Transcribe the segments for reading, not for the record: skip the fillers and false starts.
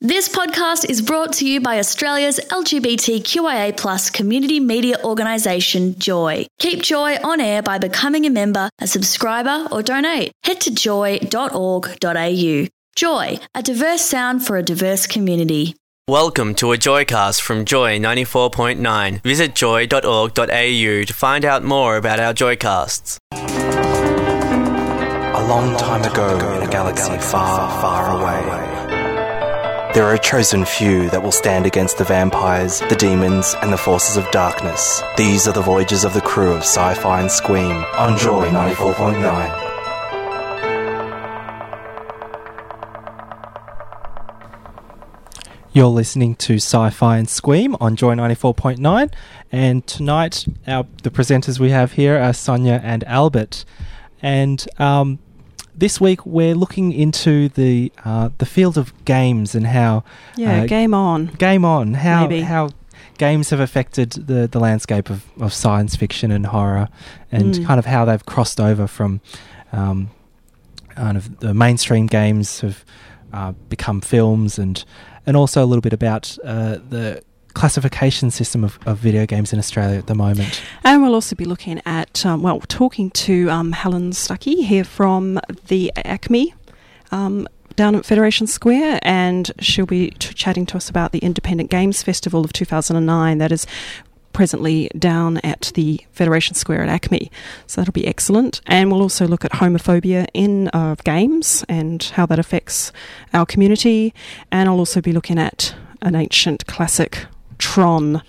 This podcast is brought to you by Australia's LGBTQIA+ community media organisation, Joy. Keep Joy on air by becoming a member, a subscriber or donate. Head to joy.org.au. Joy, a diverse sound for a diverse community. Welcome to a Joycast from Joy 94.9. Visit joy.org.au to find out more about our Joycasts. A long time ago in a galaxy far, far away, there are a chosen few that will stand against the vampires, the demons, and the forces of darkness. These are the voyages of the crew of Sci-Fi and Squeam on Joy 94.9. You're listening to Sci-Fi and Squeam on Joy 94.9, and tonight the presenters we have here are Sonia and Albert. And this week we're looking into the field of games and how game on how games have affected the landscape of science fiction and horror, and kind of how they've crossed over from kind of the mainstream games have become films, and also a little bit about the classification system of video games in Australia at the moment. And we'll also be looking at, talking to Helen Stuckey here from the ACME down at Federation Square, and she'll be chatting to us about the Independent Games Festival of 2009 that is presently down at the Federation Square at ACME. So that'll be excellent. And we'll also look at homophobia in games and how that affects our community. And I'll also be looking at an ancient classic, Tron.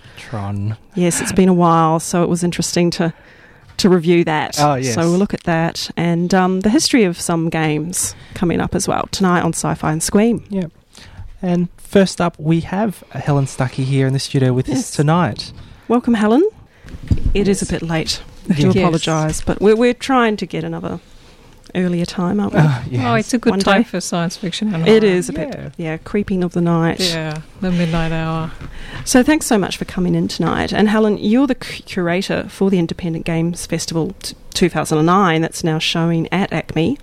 Yes, it's been a while, so it was interesting to review that. Oh, yes. So we'll look at that and the history of some games coming up as well tonight on Sci-Fi and Squeam. Yeah. And first up, we have Helen Stuckey here in the studio with us tonight. Welcome, Helen. It is a bit late. I do apologise, but we're trying to get another earlier time, aren't we? Yes. Oh, it's a good time for science fiction. It is a bit, creeping of the night. Yeah, the midnight hour. So thanks so much for coming in tonight. And Helen, you're the curator for the Independent Games Festival 2009 that's now showing at ACME.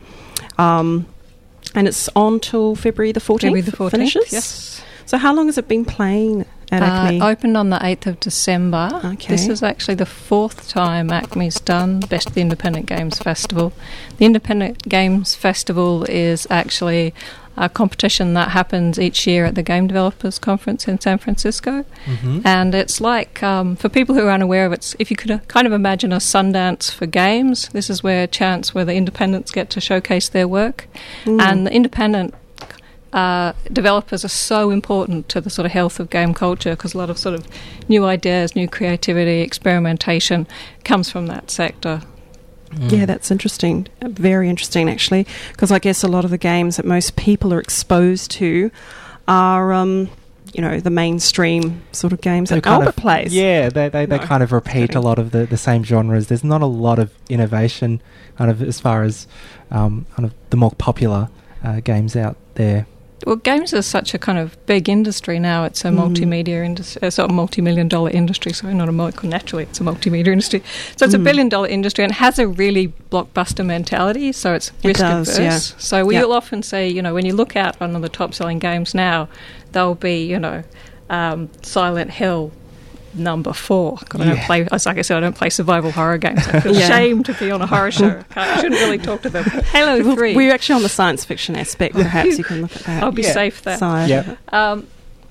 And it's on till February the 14th? February the 14th, finishes? yes. So how long has it been playing at ACME? Opened on the 8th of December. Okay. This is actually the fourth time ACME's done Best of the Independent Games Festival. The Independent Games Festival is actually a competition that happens each year at the Game Developers Conference in San Francisco. Mm-hmm. And it's like, for people who are unaware of it, if you could kind of imagine a Sundance for games, this is where the independents get to showcase their work. And the independent developers are so important to the sort of health of game culture, because a lot of sort of new ideas, new creativity, experimentation comes from that sector. Yeah, that's interesting. Very interesting, actually, because I guess a lot of the games that most people are exposed to are, the mainstream sort of games that Albert plays. Yeah, they kind of repeat a lot of the same genres. There's not a lot of innovation kind of as far as kind of the more popular games out there. Well, games are such a kind of big industry now. It's a multimedia industry, sort of multi-million-dollar industry. Sorry, naturally, it's a multimedia industry. So it's a billion-dollar industry and has a really blockbuster mentality. So it's risk-averse. Yeah. So we'll often say, when you look out on the top-selling games now, they'll be, Silent Hill number 4. I don't play, like I said, I don't play survival horror games. I feel ashamed to be on a horror show. I shouldn't really talk to them. Halo 3. We're actually on the science fiction aspect. Perhaps you can look at that. I'll be safe there. Side.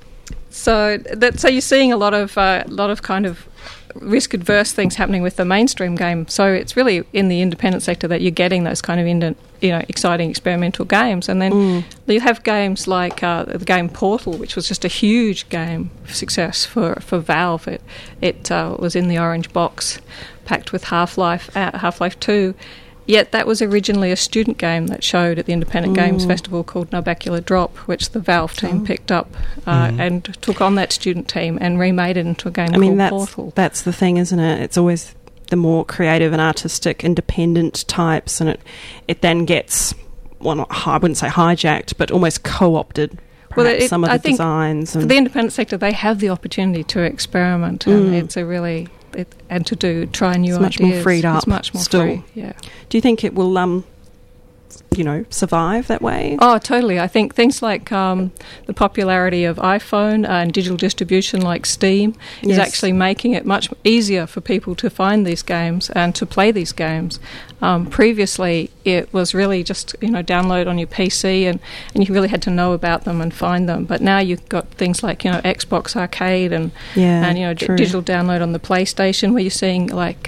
So you're seeing a lot of kind of risk-adverse things happening with the mainstream game. So it's really in the independent sector that you're getting those kind of exciting experimental games. And then you have games like the game Portal, which was just a huge game success for Valve. It was in the orange box, packed with Half-Life 2. Yet that was originally a student game that showed at the Independent Games Festival called Narbacular Drop, which the Valve team picked up and took on that student team and remade it into a game called Portal. That's the thing, isn't it? It's always the more creative and artistic, independent types, and it then gets, I wouldn't say hijacked, but almost co-opted. Some of the designs. For the independent sector, they have the opportunity to experiment, and it's a really... try new ideas. It's much more freed up. It's much more still. free, yeah. Do you think it will survive that way? Oh, totally. I think things like the popularity of iPhone and digital distribution like Steam is actually making it much easier for people to find these games and to play these games. Previously, it was really just download on your PC, and you really had to know about them and find them. But now you've got things like Xbox Arcade and digital download on the PlayStation, where you're seeing like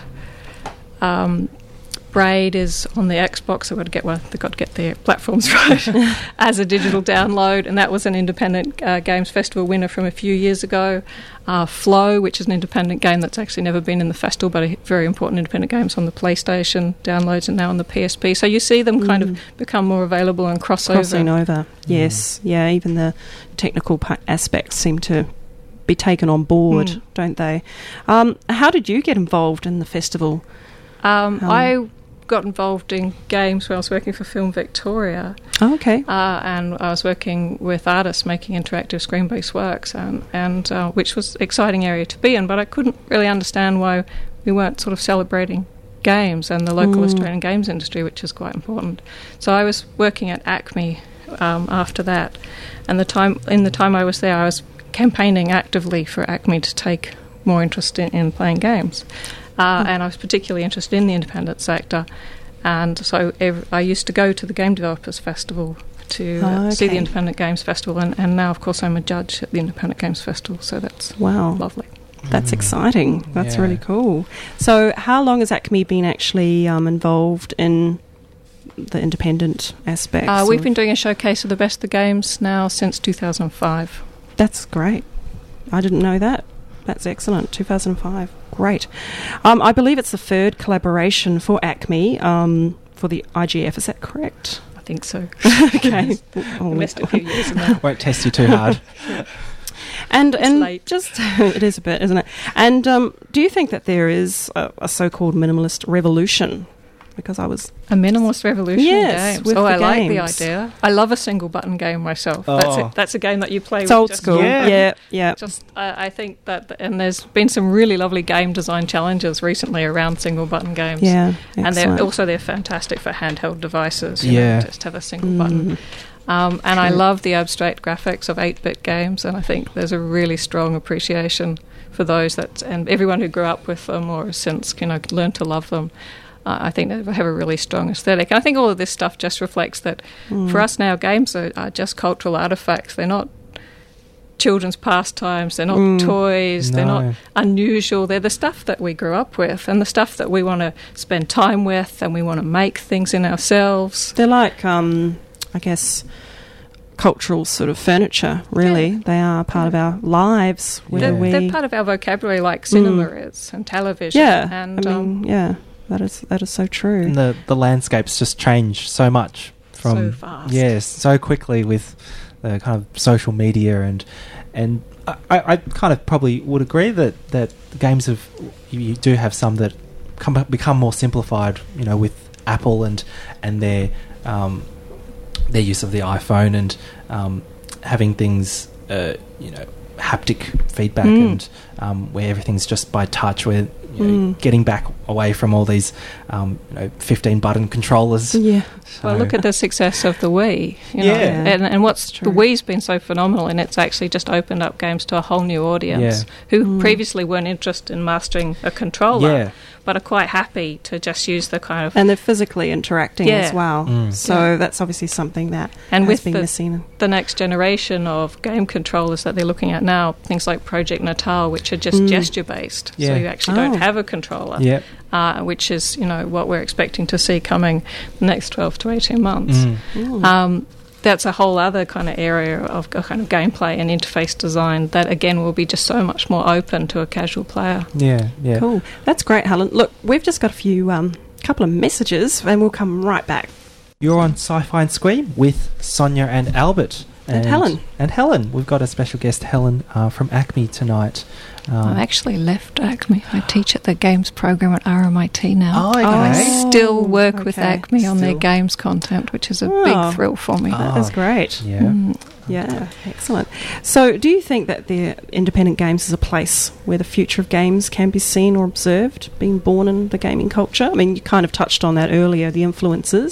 Braid is on the Xbox. They've got to get their platforms right as a digital download, and that was an independent games festival winner from a few years ago. Flow, which is an independent game that's actually never been in the festival, but a very important independent games on the PlayStation downloads and now on the PSP. So you see them kind of become more available and crossing over. Yes, yeah. Even the technical aspects seem to be taken on board, don't they? How did you get involved in the festival? I got involved in games when I was working for Film Victoria. Oh, okay. And I was working with artists making interactive screen-based works, and which was an exciting area to be in, but I couldn't really understand why we weren't sort of celebrating games and the local Australian games industry, which is quite important. So I was working at ACME after that, and in the time I was there, I was campaigning actively for ACME to take more interest in playing games. And I was particularly interested in the independent sector, and so I used to go to the Game Developers Festival to see the Independent Games Festival, and now, of course, I'm a judge at the Independent Games Festival, so that's lovely. That's exciting. That's really cool. So how long has ACME been actually involved in the independent aspects? We've been doing a showcase of the best of the games now since 2005. That's great. I didn't know that. That's excellent. 2005. Great. I believe it's the third collaboration for ACME for the IGF. Is that correct? I think so. Okay. We missed a few years in there. Won't test you too hard. And late. Just it is a bit, isn't it? And do you think that there is a so-called minimalist revolution? Because I was a minimalist revolution in games. I like the games. idea. I love a single button game myself. That's a game that you play. It's with old just school. Yeah. Just I think that, and there's been some really lovely game design challenges recently around single button games. Yeah, and they're fantastic for handheld devices. You know, just have a single button. And I love the abstract graphics of 8-bit games, and I think there's a really strong appreciation for those and everyone who grew up with them or has since learned to love them. I think they have a really strong aesthetic. And I think all of this stuff just reflects that for us now, games are just cultural artefacts. They're not children's pastimes. They're not toys. No. They're not unusual. They're the stuff that we grew up with and the stuff that we want to spend time with, and we want to make things in ourselves. They're like, I guess, cultural sort of furniture, really. Yeah. They are part of our lives. They're part of our vocabulary, like cinema is, and television. Yeah, and that is so true. And the landscapes just change so much so fast. Yes, so quickly with the kind of social media and I kind of probably would agree that the games you do have some that become more simplified, with Apple and their use of the iPhone and having things haptic feedback and where everything's just by touch, where getting back away from all these 15 button controllers. Yeah. So. Well, look at the success of the Wii. And what's the Wii's been so phenomenal, and it's actually just opened up games to a whole new audience who previously weren't interested in mastering a controller, but are quite happy to just use the kind of... And they're physically interacting as well. So that's obviously something that has been missing. The next generation of game controllers that they're looking at now, things like Project Natal, which are just gesture-based. So you actually don't have a controller, which is, what we're expecting to see coming the next 12 to 18 months. That's a whole other kind of area of kind of gameplay and interface design that, again, will be just so much more open to a casual player. Yeah. Cool. That's great, Helen. Look, we've just got a few couple of messages, and we'll come right back. You're on Sci-Fi and Scream with Sonia and Albert. And Helen. And Helen. We've got a special guest, Helen, from ACME tonight. I've actually left ACME. I teach at the games program at RMIT now. Oh, okay. I still work with ACME on their games content, which is a big thrill for me. That is great. Yeah. Yeah, excellent. So do you think that the independent games is a place where the future of games can be seen or observed, being born in the gaming culture? I mean, you kind of touched on that earlier, the influences.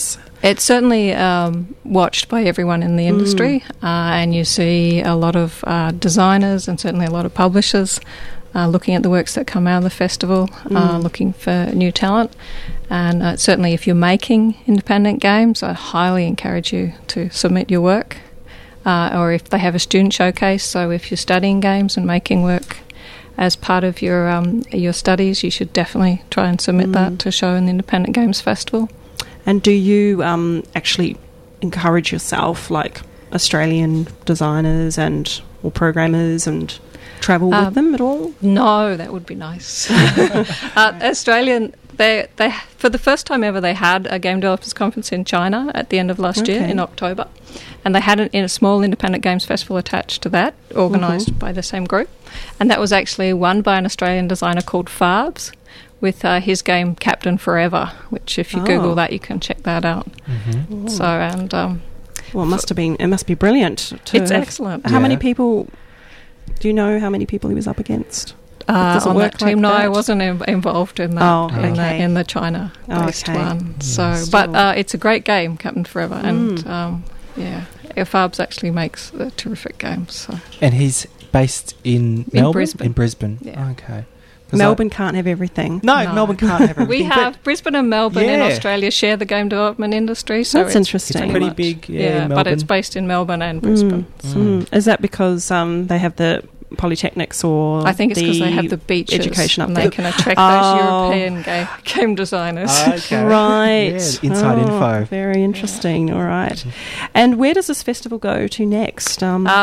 It's certainly watched by everyone in the industry, and you see a lot of designers and certainly a lot of publishers looking at the works that come out of the festival, looking for new talent. And certainly if you're making independent games, I highly encourage you to submit your work. Or if they have a student showcase, so if you're studying games and making work as part of your studies, you should definitely try and submit that to show in the Independent Games Festival. And do you actually encourage yourself, like Australian designers or programmers, and travel with them at all? No, that would be nice. Australian, they for the first time ever, they had a game developers conference in China at the end of last year in October, and they had a small independent games festival attached to that, organised by the same group, and that was actually won by an Australian designer called Farbs, with his game Captain Forever, which if you Google that, you can check that out. So well, it must be brilliant. It's excellent. How many people? Do you know how many people he was up against? Does it on work that team? Like that? No, I wasn't involved in that. In the China-based one. So, but it's a great game, Captain Forever, and Farbs actually makes a terrific game. So. And he's based in Melbourne? Brisbane. In Brisbane. Yeah. Okay. Melbourne can't have everything. No, Melbourne can't have everything. We have Brisbane and Melbourne in Australia share the game development industry. So that's interesting. It's pretty big, but it's based in Melbourne and Brisbane. Is that because they have the polytechnics, or I think it's because they have the beaches education up and there. they can attract those European game designers. Okay. Right. Yeah, inside info. Very interesting. All right. And where does this festival go to next?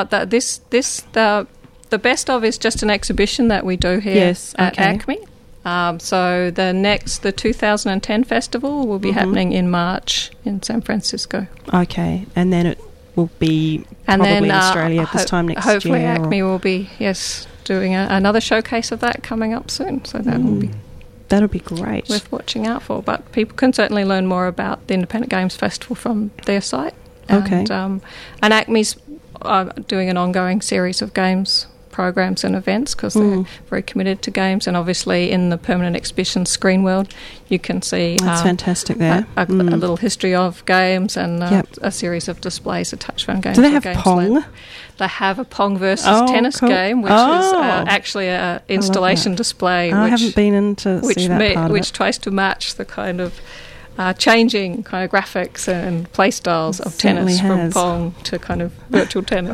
The best of is just an exhibition that we do here at ACME. So the 2010 festival will be happening in March in San Francisco. Okay, and then it will be probably in Australia this time next year. Hopefully ACME will be doing another showcase of that coming up soon. So that'll be great, worth watching out for. But people can certainly learn more about the Independent Games Festival from their site. And, and ACME's doing an ongoing series of games programs and events because they're very committed to games, and obviously in the permanent exhibition Screen World you can see that's fantastic there a little history of games and a series of displays of touchphone games. Do they have Pong? They have a Pong versus tennis game, which is actually an installation display. I haven't been in to see that part of which tries to match the kind of changing kind of graphics and play styles of tennis from Pong to kind of virtual tennis.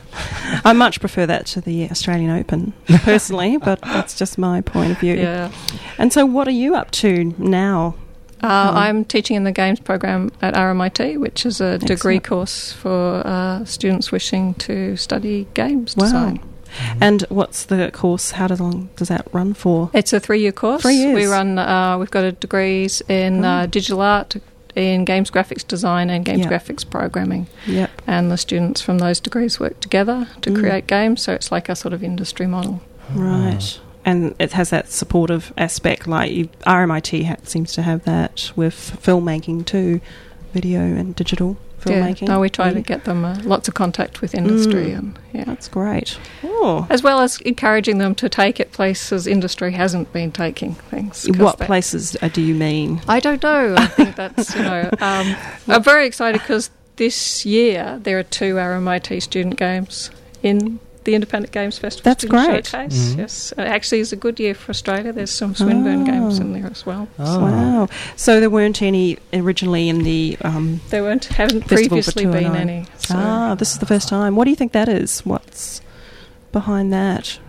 I much prefer that to the Australian Open, personally, but that's just my point of view. Yeah. And so what are you up to now? I'm teaching in the games program at RMIT, which is a degree course for students wishing to study games design. And what's the course? How long does that run for? It's a 3-year course. 3 years. We run. We've got degrees in digital art, in games graphics design, and games graphics programming. Yep. And the students from those degrees work together to create games. So it's like a sort of industry model. Right. And it has that supportive aspect. Like RMIT seems to have that with filmmaking too, video and digital filmmaking. No, we try to get them lots of contact with industry, and that's great. As well as encouraging them to take it places industry hasn't been taking things. What places do you mean? I don't know. I think that's I'm very excited because this year there are 2 RMIT student games in the Independent Games Festival. That's great. Showcase. Yes, it actually is a good year for Australia. There's some Swinburne games in there as well. Wow! So there weren't any originally in the haven't previously been any. So. This is the first time. What do you think that is? What's behind that?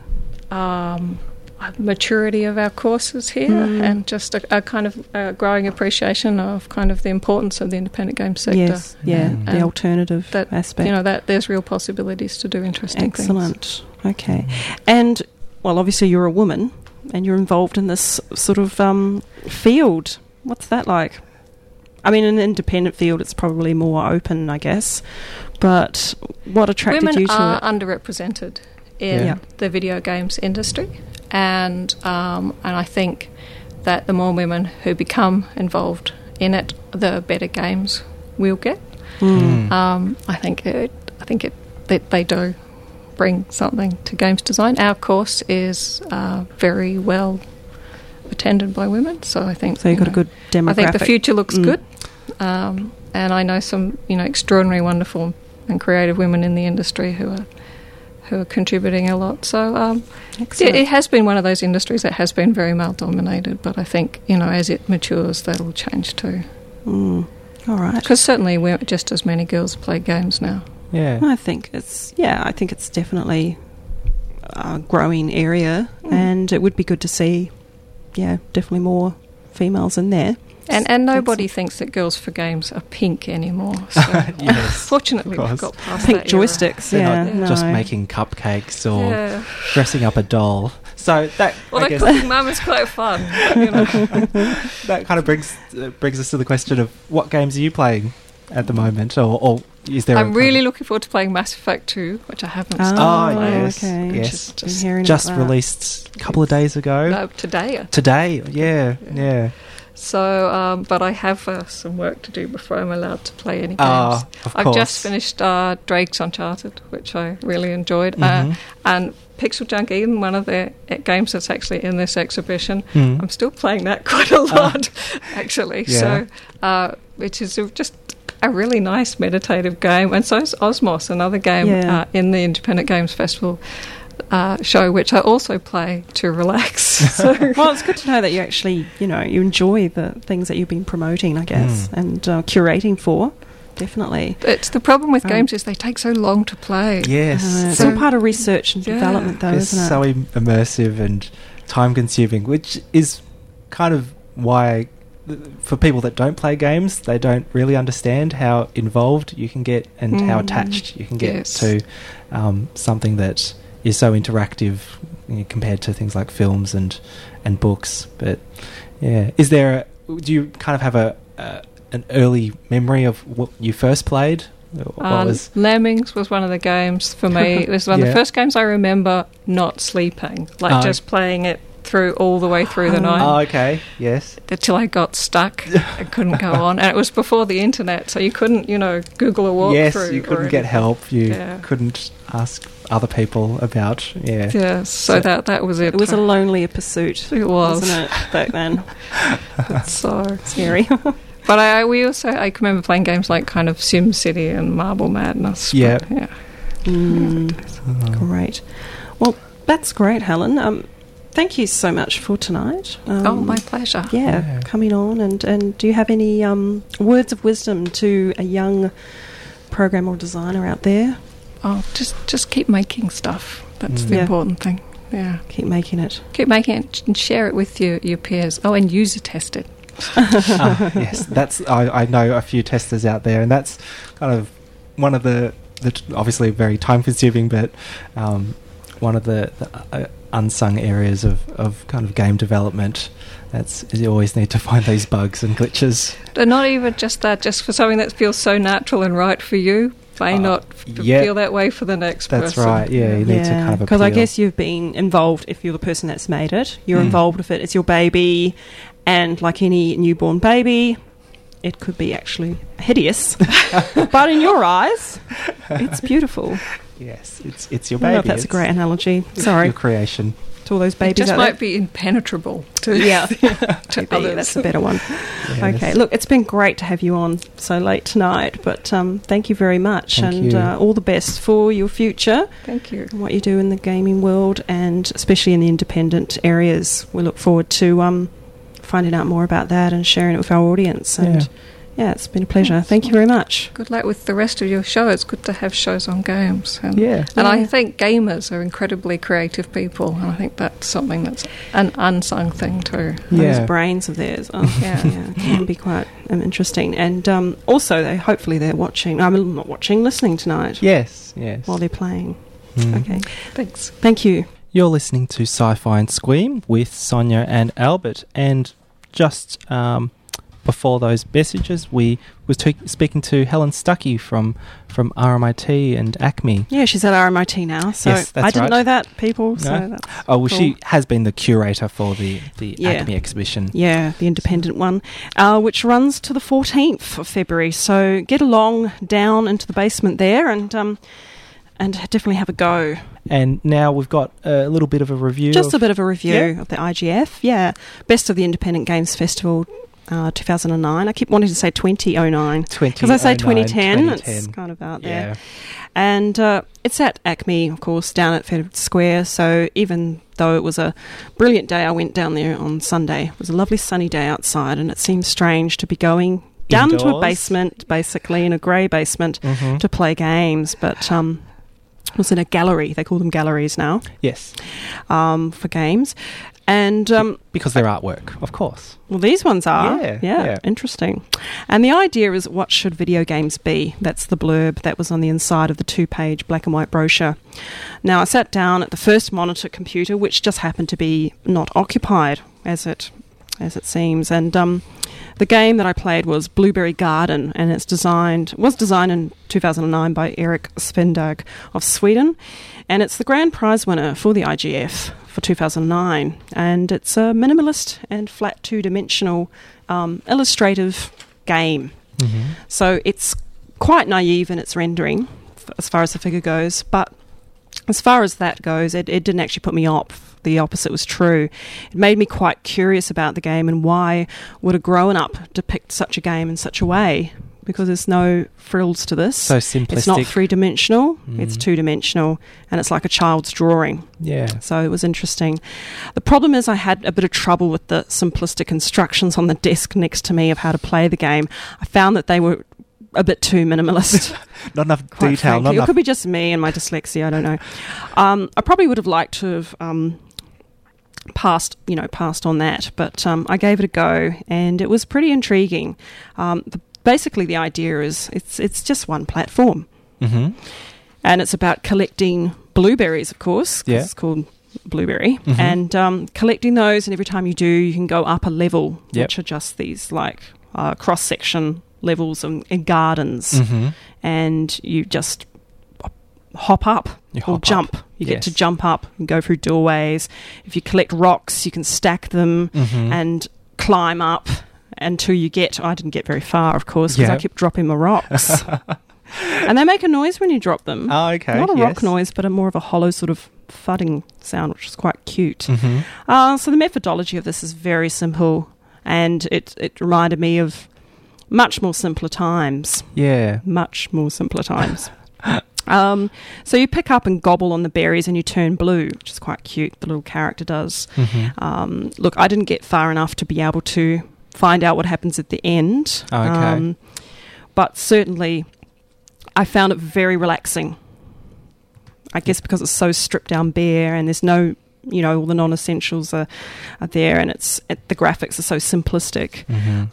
Maturity of our courses here, and just a kind of growing appreciation of kind of the importance of the independent game sector. Yes, the alternative aspect. That there's real possibilities to do interesting things. Excellent. Okay. And, well, obviously you're a woman and you're involved in this sort of field. What's that like? I mean, in an independent field, it's probably more open, I guess. But what attracted you to it? Women are underrepresented in the video games industry. And I think that the more women who become involved in it, the better games we'll get. I think that they do bring something to games design. Our course is very well attended by women, so I think you've got a good demographic. I think the future looks good. and I know some, extraordinary, wonderful and creative women in the industry who are contributing a lot. So it has been one of those industries that has been very male-dominated, but I think, as it matures, that'll change too. All right. Because certainly just as many girls play games now. Yeah. I think it's definitely a growing area, and it would be good to see, definitely more females in there. And nobody thinks that Girls for Games are pink anymore. So Yes, fortunately, we've got past pink that era. joysticks. They're not just no. making cupcakes or dressing up a doll. So that, Well, I that guess, cooking mum is quite fun. that kind of brings us to the question of what games are you playing at the moment, or is there? I'm really looking forward to playing Mass Effect 2, which I haven't Oh, started playing. yes, okay. yes, Been hearing just about that. released a couple of days ago. No, today. Today, yeah. So, but I have some work to do before I'm allowed to play any games. Of I've course. just finished Drake's Uncharted, which I really enjoyed, Mhm. and Pixel Junk Eden, one of the games that's actually in this exhibition. Mm. I'm still playing that quite a lot, actually. Yeah. So, which is just a really nice meditative game, and so is Osmos, another game Yeah. in the Independent Games Festival show, which I also play to relax. So, Well, it's good to know that you actually, you enjoy the things that you've been promoting, I guess, and curating for. Definitely. it's the problem with games is they take so long to play. Yes, It's So- all part of research and Yeah. development, though, it's isn't it? so immersive and time-consuming, which is kind of why, for people that don't play games, they don't really understand how involved you can get and how attached you can get Yes. to something that is so interactive compared to things like films and books. But yeah, do you kind of have an early memory of what you first played? What was Lemmings was one of the games for me. It was one of Yeah. the first games I remember not sleeping, like just playing it through all the way through the night. Oh, okay. Yes. Until I got stuck and couldn't go on. And it was before the internet, so you couldn't, Google a walkthrough. Yes, you couldn't get anything. help. You Yeah. couldn't ask other people about. Yeah. Yeah, so that was it. It was a lonelier pursuit. It was. Wasn't it, back then? so Scary. But I can remember playing games like kind of SimCity and Marble Madness. Yeah. But, yeah. Great. Well, that's great, Helen. Thank you so much for tonight. My pleasure. Yeah, coming on. And do you have any words of wisdom to a young programmer or designer out there? Oh, just keep making stuff. That's the Yeah. important thing. Yeah. Keep making it. Keep making it and share it with your peers. Oh, and user test it. Yes, that's. I know a few testers out there, and that's kind of one of the obviously very time-consuming, but one of the unsung areas of kind of game development. You always need to find these bugs and glitches. But not even just that, just for something that feels so natural and right for you, may not feel that way for the next That's person. right, yeah. You need to kind of because I appeal. guess you've been involved. If you're the person that's made it, you're involved with it. It's your baby, and like any newborn baby, it could be actually hideous, but in your eyes, it's beautiful. Yes, it's your I don't know baby. if that's a It's great analogy. Sorry your creation. to all those It babies just out might there. be impenetrable to, Yeah, to maybe others. that's a better one. Yes. Okay, look, it's been great to have you on so late tonight, but thank you very much, Thank and you. all the best for your future Thank you. and what you do in the gaming world, and especially in the independent areas. We look forward to finding out more about that and sharing it with our audience. And yeah, it's been a pleasure. Thank you very much. Good luck with the rest of your show. It's good to have shows on games. And, Yeah. And I Yeah. think gamers are incredibly creative people, and I think that's something that's an unsung thing too. Yeah. Those brains of theirs, Yeah. can be quite interesting. And also, hopefully they're watching. I'm not watching, listening tonight Yes. while they're playing. Mm. Okay, Thanks. thank you. You're listening to Sci-Fi and Squeam with Sonia and Albert, and just before those messages, we was speaking to Helen Stuckey from RMIT and ACME. Yeah, she's at RMIT now, so Yes, that's I didn't right. know that, people. So No? that's Oh, well, cool. she has been the curator for the Yeah. ACME exhibition. Yeah, the independent one, which runs to the 14th of February. So get along down into the basement there and definitely have a go. And now we've got a little bit of a review. Just a bit of a review Yeah. of the IGF. Yeah, Best of the Independent Games Festival 2009. I keep wanting to say 2009. 2009. Because I say 2010, 2010. it's kind of out there. Yeah. And it's at Acme, of course, down at Federal Square. So even though it was a brilliant day, I went down there on Sunday. It was a lovely sunny day outside, and it seemed strange to be going down into a Indoors? basement, basically, in a grey basement, to play games. But it was in a gallery. They call them galleries now. Yes. For games. And Because they're artwork, of course. well, these ones are. Yeah. Interesting. And the idea is, what should video games be? That's the blurb that was on the inside of the 2-page black and white brochure. Now, I sat down at the first monitor computer, which just happened to be not occupied, as it seems. And the game that I played was Blueberry Garden, and was designed in 2009 by Erik Svendag of Sweden. And it's the grand prize winner for the IGF for 2009. And it's a minimalist and flat 2-dimensional illustrative game. So it's quite naive in its rendering as far as the figure goes. But as far as that goes, it didn't actually put me off. The opposite was true. It made me quite curious about the game, and why would a grown-up depict such a game in such a way? Because there's no frills to this. So simplistic. It's not 3-dimensional, it's 2-dimensional, and it's like a child's drawing. Yeah. So it was interesting. The problem is I had a bit of trouble with the simplistic instructions on the desk next to me of how to play the game. I found that they were a bit too minimalist. Not enough Quite detail. frankly. Not It enough. could be just me and my dyslexia, I don't know. I probably would have liked to have passed on that, but I gave it a go, and it was pretty intriguing. Basically, the idea is it's just one platform, and it's about collecting blueberries, of course. 'Cause it's called Blueberry, and collecting those. And every time you do, you can go up a level, which are just these like cross section levels in gardens, and you just hop up or jump. You get to jump up and go through doorways. If you collect rocks, you can stack them and climb up until you get... I didn't get very far, of course, because I kept dropping my rocks. And they make a noise when you drop them. Oh, okay. Not a rock noise, but more of a hollow sort of thudding sound, which is quite cute. So the methodology of this is very simple, and it reminded me of much more simpler times. Yeah. Much more simpler times. So you pick up and gobble on the berries and you turn blue, which is quite cute. The little character does. Look, I didn't get far enough to be able to find out what happens at the end. Okay. But certainly I found it very relaxing. I guess because it's so stripped down bare, and there's no, all the non-essentials are there, and the graphics are so simplistic.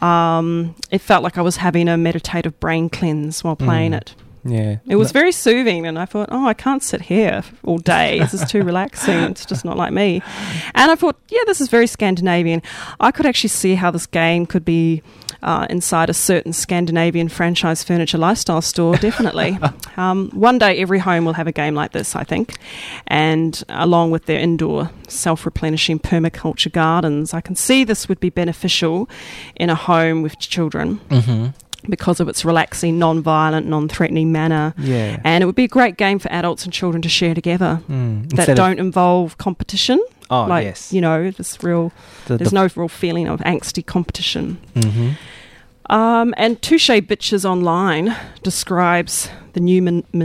It felt like I was having a meditative brain cleanse while playing it. Yeah. It was very soothing, and I thought, I can't sit here all day. This is too relaxing. It's just not like me. And I thought, this is very Scandinavian. I could actually see how this game could be inside a certain Scandinavian franchise furniture lifestyle store, definitely. One day every home will have a game like this, I think. And along with their indoor self-replenishing permaculture gardens, I can see this would be beneficial in a home with children. Because of its relaxing, non-violent, non-threatening manner. Yeah. And it would be a great game for adults and children to share together that don't involve competition. Oh, yes. There's no real feeling of angsty competition. And Touche Bitches Online describes the new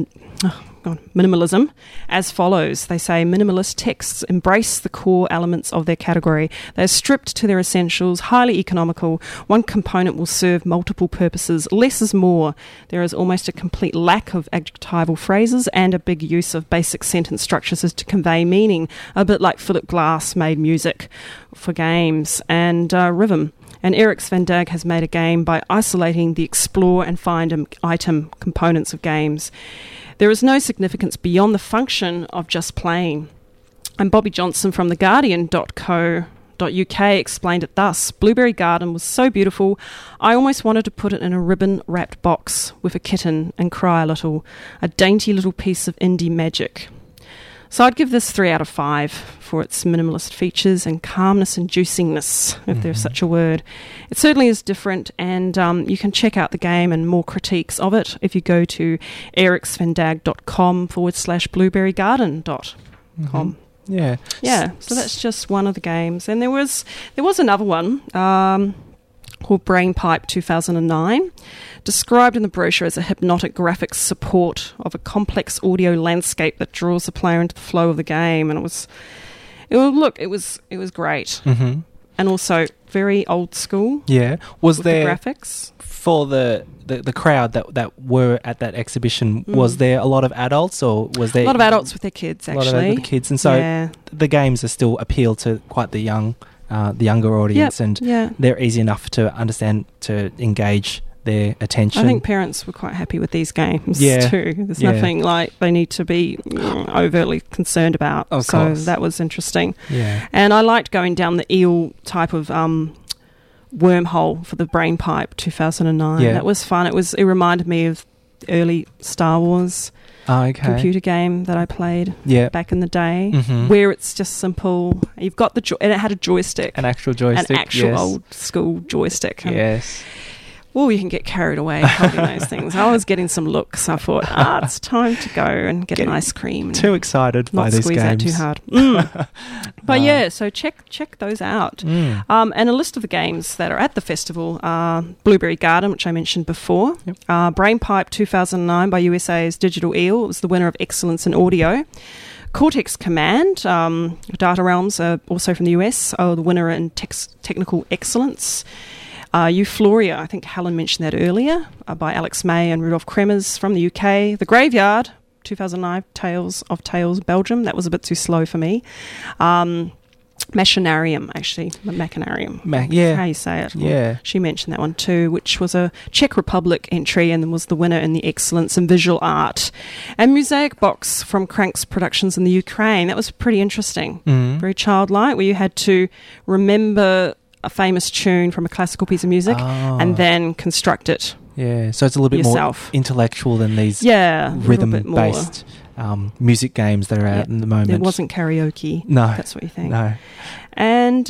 minimalism as follows. They say minimalist texts embrace the core elements of their category. They're stripped to their essentials, highly economical. One component will serve multiple purposes. Less is more. There is almost a complete lack of adjectival phrases and a big use of basic sentence structures as to convey meaning, a bit like Philip Glass made music for games and rhythm. And Erik Svendag has made a game by isolating the explore and find item components of games. There is no significance beyond the function of just playing. And Bobby Johnson from theguardian.co.uk explained it thus: Blueberry Garden was so beautiful, I almost wanted to put it in a ribbon-wrapped box with a kitten and cry a little. A dainty little piece of indie magic. So I'd give this 3 out of 5 for its minimalist features and calmness and juiciness, if there's such a word. It certainly is different, and you can check out the game and more critiques of it if you go to eriksvendag.com/blueberrygarden.com. Yeah. Yeah, so that's just one of the games. And there was another one, called Brainpipe 2009, described in the brochure as a hypnotic graphics support of a complex audio landscape that draws the player into the flow of the game. And it was great. Mm-hmm. And also very old school. Yeah. Was with there the graphics? For the crowd that were at that exhibition, was there a lot of adults, or was there a lot of adults with their kids? Actually, a lot of the kids, and so the games are still appeal to quite the younger audience, and they're easy enough to understand, to engage their attention. I think parents were quite happy with these games too. There's nothing like they need to be overtly concerned about. Of course. That was interesting. Yeah. And I liked going down the eel type of wormhole for the Brainpipe 2009. Yeah. That was fun. It reminded me of the early Star Wars computer game that I played back in the day, where it's just simple. You've got and it had a joystick. An actual joystick. An actual old school joystick. Yes. Well, you can get carried away holding those things. I was getting some looks. I thought, it's time to go and get an ice cream. Too excited by these games. Not squeeze that too hard. But so check those out. And a list of the games that are at the festival are Blueberry Garden, which I mentioned before. Yep. Brainpipe 2009 by USA's Digital Eel. It was the winner of Excellence in Audio. Cortex Command, Data Realms, also from the US, the winner in Technical Excellence. Euphoria, I think Helen mentioned that earlier, by Alex May and Rudolf Kremers from the UK. The Graveyard, 2009, Tales of Tales, Belgium. That was a bit too slow for me. Machinarium, actually. Machinarium. How you say it. Yeah. She mentioned that one too, which was a Czech Republic entry and was the winner in the Excellence in Visual Art. And Mosaic Box from Cranks Productions in the Ukraine. That was pretty interesting. Very childlike, where you had to remember a famous tune from a classical piece of music and then construct it. Yeah, so it's a little bit yourself. More intellectual than these rhythm-based music games that are out in the moment. It wasn't karaoke. No. That's what you think. No. And,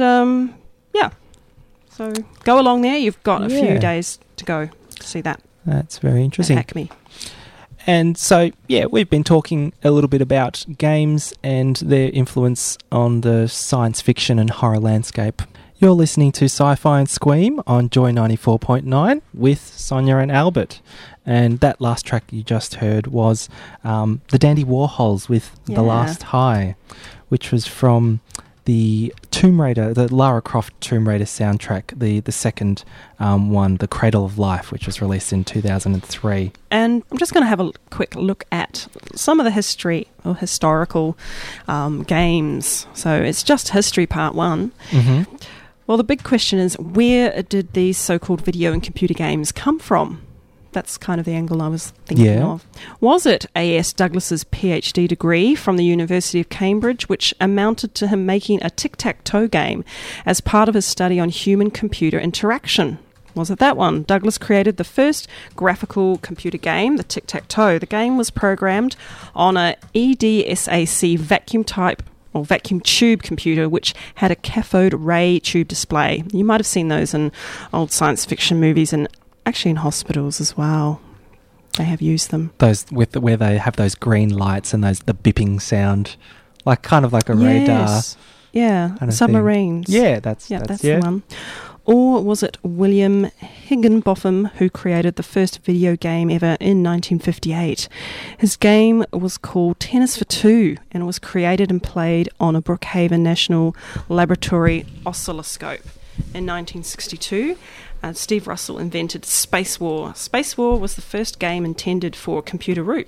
so go along there. You've got a few days to go to see that. That's very interesting. At Acme. And so, we've been talking a little bit about games and their influence on the science fiction and horror landscape. You're listening to Sci-Fi and Squeam on Joy 94.9 with Sonia and Albert. And that last track you just heard was the Dandy Warhols with The Last High, which was from the Tomb Raider, the Lara Croft Tomb Raider soundtrack, the second one, The Cradle of Life, which was released in 2003. And I'm just going to have a quick look at some of the history or historical games. So it's just history part one. Mm-hmm. Well, the big question is, where did these so-called video and computer games come from? That's kind of the angle I was thinking of. Was it A.S. Douglas's PhD degree from the University of Cambridge, which amounted to him making a tic-tac-toe game as part of his study on human-computer interaction? Was it that one? Douglas created the first graphical computer game, the tic-tac-toe. The game was programmed on a EDSAC vacuum tube computer, which had a cathode ray tube display. You might have seen those in old science fiction movies and actually in hospitals as well. They have used them. Those where they have those green lights and the bipping sound, kind of like a radar. Yeah, submarines. Yeah, that's the one. Or was it William Higginbotham who created the first video game ever in 1958? His game was called Tennis for Two and was created and played on a Brookhaven National Laboratory oscilloscope in 1962. Steve Russell invented Space War. Space War was the first game intended for computer use.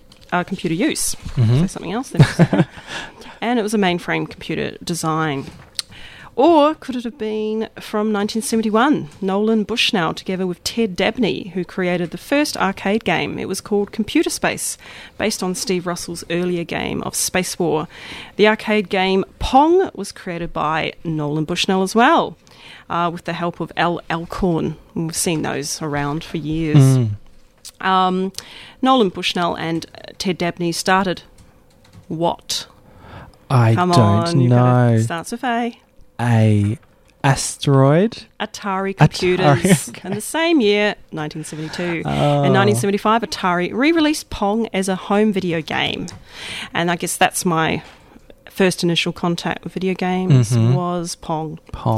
Mm-hmm. Say something else then. And it was a mainframe computer design. Or could it have been from 1971? Nolan Bushnell, together with Ted Dabney, who created the first arcade game. It was called Computer Space, based on Steve Russell's earlier game of Space War. The arcade game Pong was created by Nolan Bushnell as well, with the help of Al Alcorn. We've seen those around for years. Nolan Bushnell and Ted Dabney started what? I don't know. Starts with A. Asteroid? Atari computers. Okay. In the same year, 1972. In 1975, Atari re-released Pong as a home video game. And I guess that's my first initial contact with video games was Pong.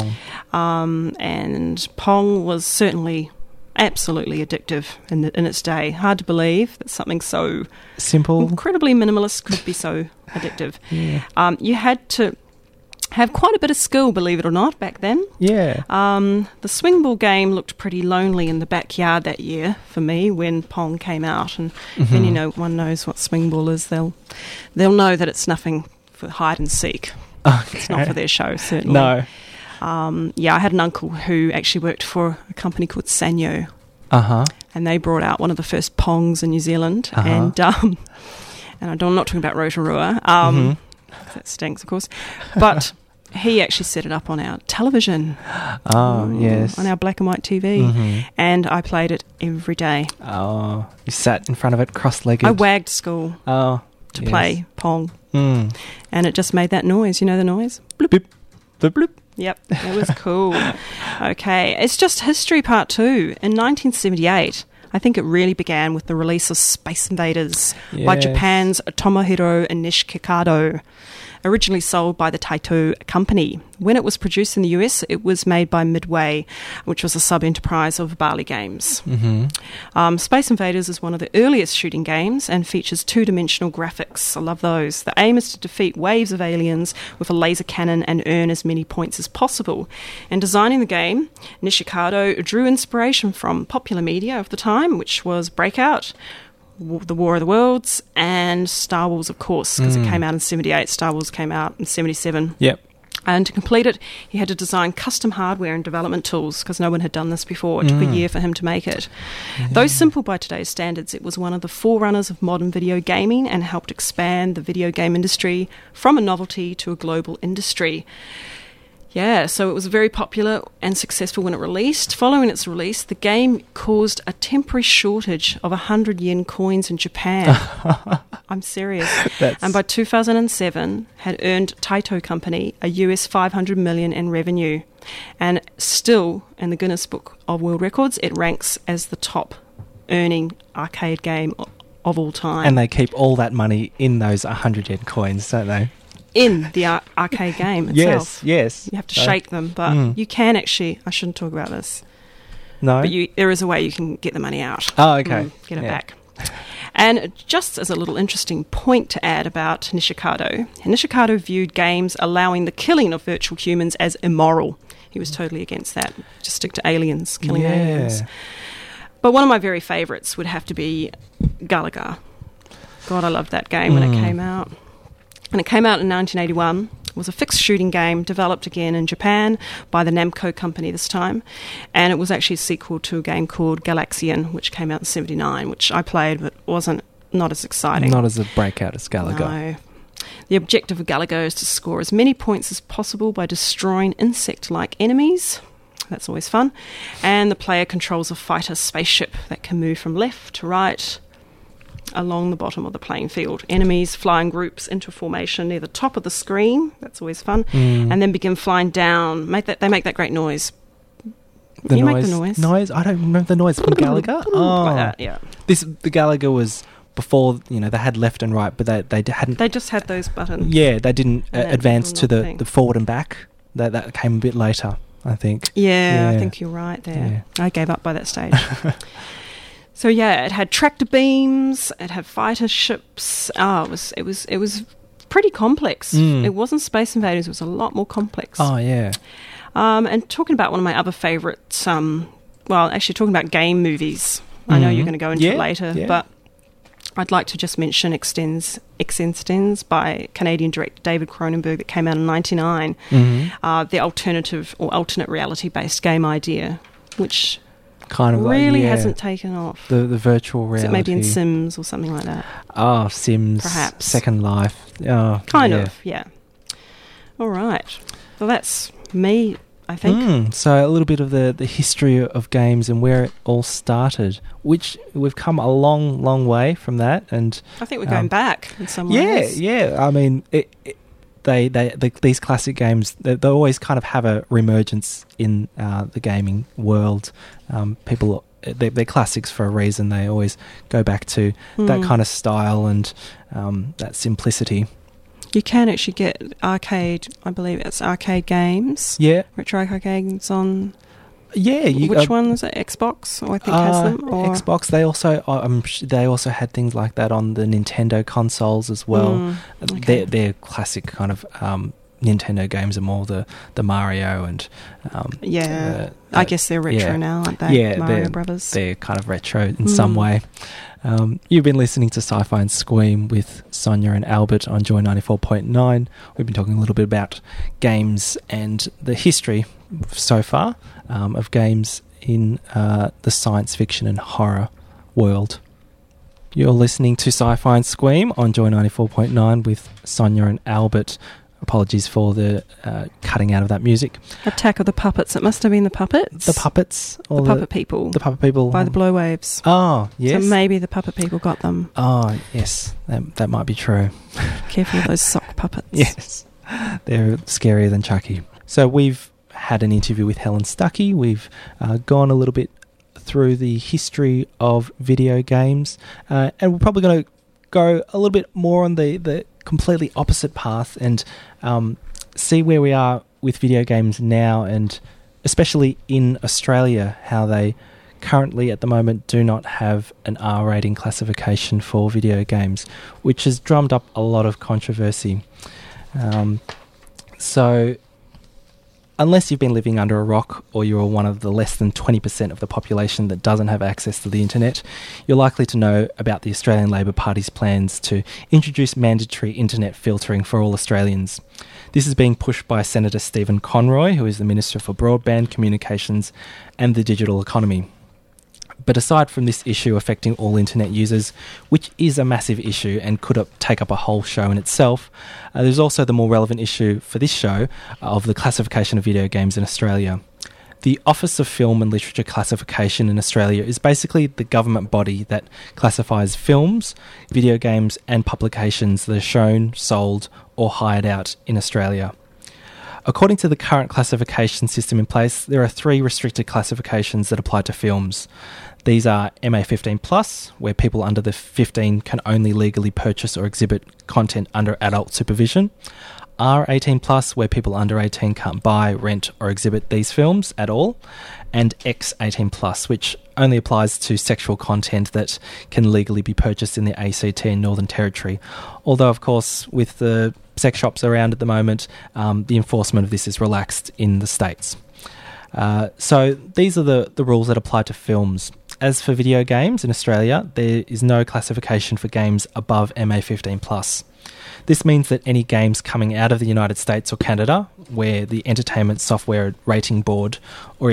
And Pong was certainly absolutely addictive in its day. Hard to believe that something so simple, incredibly minimalist could be so addictive. You had to have quite a bit of skill, believe it or not, back then. The swing ball game looked pretty lonely in the backyard that year for me when Pong came out, and if anyone knows what swing ball is, they'll know that it's nothing for hide and seek. It's not for their show, certainly. No. I had an uncle who actually worked for a company called Sanyo, and they brought out one of the first Pongs in New Zealand, and I'm not talking about Rotorua. That stinks, of course. But he actually set it up on our television. Yes. On our black and white TV. And I played it every day. You sat in front of it cross-legged. I wagged school to play Pong. And it just made that noise. You know the noise? Bloop. Bloop. Bloop. Bloop. Yep, it was cool. Okay, it's just history part 2. In 1978... I think it really began with the release of Space Invaders by Japan's Tomohiro Nishikado, originally sold by the Taito Company. When it was produced in the US, it was made by Midway, which was a sub-enterprise of Bally Games. Space Invaders is one of the earliest shooting games and features two-dimensional graphics. I love those. The aim is to defeat waves of aliens with a laser cannon and earn as many points as possible. In designing the game, Nishikado drew inspiration from popular media of the time, which was Breakout, The War of the Worlds, and Star Wars, of course, because it came out in 78. Star Wars came out in 77. Yep. And to complete it, he had to design custom hardware and development tools because no one had done this before. It took a year for him to make it. Though simple by today's standards, it was one of the forerunners of modern video gaming and helped expand the video game industry from a novelty to a global industry. Yeah, so it was very popular and successful when it released. Following its release, the game caused a temporary shortage of 100 yen coins in Japan. I'm serious. And by 2007, had earned Taito Company a US $500 million in revenue. And still, in the Guinness Book of World Records, it ranks as the top earning arcade game of all time. And they keep all that money in those 100 yen coins, don't they? In the arcade game itself. Yes. You have to shake them, but you can actually... I shouldn't talk about this. No? But there is a way you can get the money out. Oh, okay. Get it back. And just as a little interesting point to add about Nishikado viewed games allowing the killing of virtual humans as immoral. He was totally against that. Just stick to aliens, killing aliens. But one of my very favourites would have to be Galaga. God, I loved that game when it came out. And it came out in 1981. It was a fixed shooting game developed again in Japan by the Namco Company this time. And it was actually a sequel to a game called Galaxian, which came out in 79, which I played but not as exciting. Not as a breakout as Galaga. No. The objective of Galaga is to score as many points as possible by destroying insect-like enemies. That's always fun. And the player controls a fighter spaceship that can move from left to right along the bottom of the playing field. Enemies fly in groups into formation near the top of the screen. That's always fun. And then begin flying down. They make that great noise. The you noise, make the noise? Noise? I don't remember the noise from Galaga. Like that, yeah. The Galaga was before, they had left and right, but they hadn't... They just had those buttons. Yeah, they didn't advance to the forward and back. That came a bit later, I think. Yeah, I think you're right there. Yeah. I gave up by that stage. So it had tractor beams, it had fighter ships. It was pretty complex. It wasn't Space Invaders; it was a lot more complex. Oh yeah. And talking about one of my other favourites, talking about game movies. I know you're going to go into it later, but I'd like to just mention Extends by Canadian director David Cronenberg that came out in 1999. The alternative or alternate reality-based game idea, which kind of really hasn't taken off. The virtual reality. Is it maybe in Sims or something like that? Oh, Sims. Perhaps. Second Life. Oh, kind of, yeah. All right. Well, that's me, I think. So a little bit of the history of games and where it all started, which we've come a long, long way from that. And I think we're going back in some ways. Yeah. I mean, these classic games, they always kind of have a reemergence in the gaming world. They're classics for a reason. They always go back to that kind of style and that simplicity. You can actually get arcade, I believe it's arcade games. Yeah. Retro arcade games on... Yeah. Which one is it? Xbox, I think, has them? Or? Xbox. They also had things like that on the Nintendo consoles as well. Okay. They're classic kind of Nintendo games are more the Mario and... I guess they're retro now, aren't they? Yeah, Mario Brothers. They're kind of retro in some way. You've been listening to Sci-Fi and Squeam with Sonia and Albert on Joy 94.9. We've been talking a little bit about games and the history so far of games in the science fiction and horror world. You're listening to Sci-Fi and Squeam on Joy 94.9 with Sonia and Albert. Apologies for the cutting out of that music. Attack of the Puppets. It must have been the puppets. The puppets? Or the puppet people. The puppet people. By the Blowwaves. Oh, yes. So maybe the puppet people got them. Oh, yes. That might be true. Careful of those sock puppets. Yes. They're scarier than Chucky. So we've had an interview with Helen Stuckey. We've gone a little bit through the history of video games. And we're probably going to go a little bit more on the completely opposite path and see where we are with video games now, and especially in Australia, how they currently at the moment do not have an R rating classification for video games, which has drummed up a lot of controversy. So unless you've been living under a rock or you're one of the less than 20% of the population that doesn't have access to the internet, you're likely to know about the Australian Labor Party's plans to introduce mandatory internet filtering for all Australians. This is being pushed by Senator Stephen Conroy, who is the Minister for Broadband, Communications and the Digital Economy. But aside from this issue affecting all internet users, which is a massive issue and could take up a whole show in itself, there's also the more relevant issue for this show of the classification of video games in Australia. The Office of Film and Literature Classification in Australia is basically the government body that classifies films, video games and publications that are shown, sold or hired out in Australia. According to the current classification system in place, there are 3 restricted classifications that apply to films. These are MA15+, where people under the 15 can only legally purchase or exhibit content under adult supervision. R18+, where people under 18 can't buy, rent or exhibit these films at all. And X18+, which only applies to sexual content that can legally be purchased in the ACT and Northern Territory. Although, of course, with the sex shops around at the moment, the enforcement of this is relaxed in the States. So these are the rules that apply to films. As for video games in Australia, there is no classification for games above MA15+. This means that any games coming out of the United States or Canada, where the Entertainment Software Rating Board, or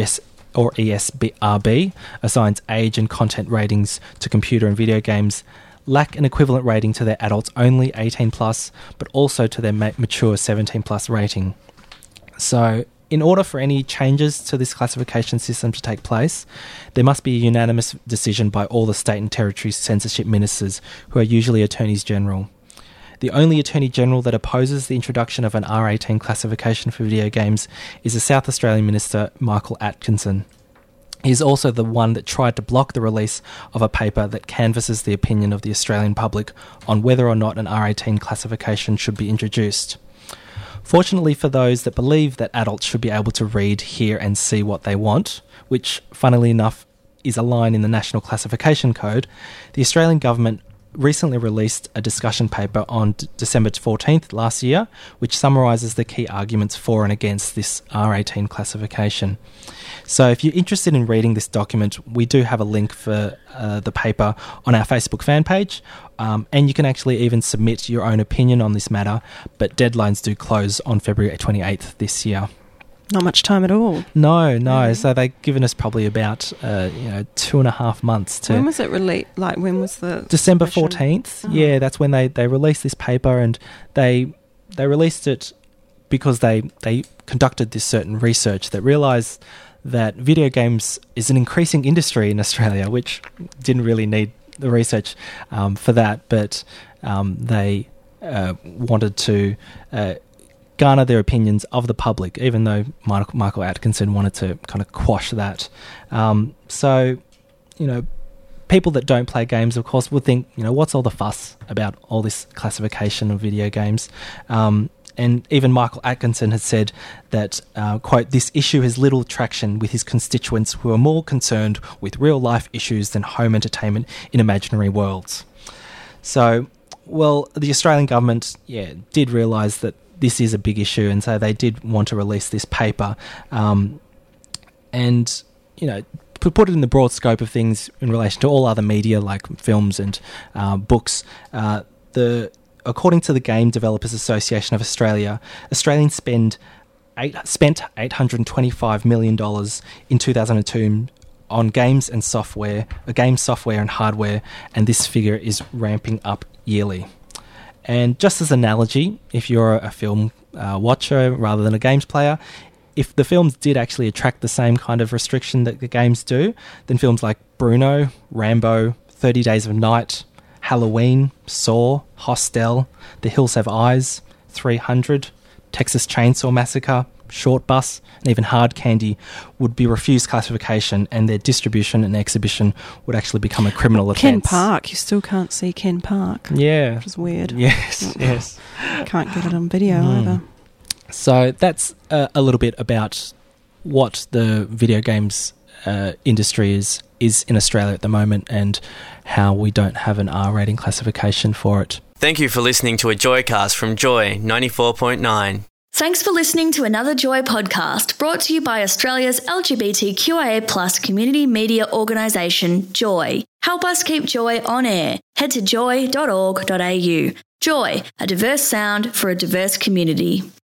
ESRB, assigns age and content ratings to computer and video games, lack an equivalent rating to their adults only 18+, but also to their mature 17+ rating. So, in order for any changes to this classification system to take place, there must be a unanimous decision by all the state and territory censorship ministers, who are usually attorneys general. The only Attorney General that opposes the introduction of an R18 classification for video games is the South Australian Minister, Michael Atkinson. He is also the one that tried to block the release of a paper that canvasses the opinion of the Australian public on whether or not an R18 classification should be introduced. Fortunately for those that believe that adults should be able to read, hear and see what they want, which, funnily enough, is a line in the National Classification Code, the Australian government recently released a discussion paper on December 14th last year, which summarises the key arguments for and against this R18 classification. So if you're interested in reading this document, we do have a link for the paper on our Facebook fan page, and you can actually even submit your own opinion on this matter, but deadlines do close on February 28th this year. Not much time at all. No. So they've given us probably about 2.5 months to. When was it released? Like, when was the December 14th? Oh. Yeah, that's when they released this paper, and they released it because they conducted this certain research that realised that video games is an increasing industry in Australia, which didn't really need the research for that, but they wanted to garner their opinions of the public, even though Michael Atkinson wanted to kind of quash that. So, people that don't play games, of course, would think, what's all the fuss about all this classification of video games? And even Michael Atkinson has said that, quote, this issue has little traction with his constituents who are more concerned with real-life issues than home entertainment in imaginary worlds. So, well, the Australian government, did realise that this is a big issue, and so they did want to release this paper. And, to put it in the broad scope of things in relation to all other media like films and books, according to the Game Developers Association of Australia, Australians spent $825 million in 2002 on games and software, and hardware, and this figure is ramping up yearly. And just as an analogy, if you're a film watcher rather than a games player, if the films did actually attract the same kind of restriction that the games do, then films like Bruno, Rambo, 30 Days of Night, Halloween, Saw, Hostel, The Hills Have Eyes, 300, Texas Chainsaw Massacre, Short Bus, and even Hard Candy would be refused classification, and their distribution and exhibition would actually become a criminal offence. Ken Park, you still can't see Ken Park. Yeah. Which is weird. Yes. Can't get it on video either. So that's a little bit about what the video games industry is in Australia at the moment, and how we don't have an R rating classification for it. Thank you for listening to a Joycast from Joy 94.9. Thanks for listening to another Joy podcast brought to you by Australia's LGBTQIA+ community media organisation, Joy. Help us keep Joy on air. Head to joy.org.au. Joy, a diverse sound for a diverse community.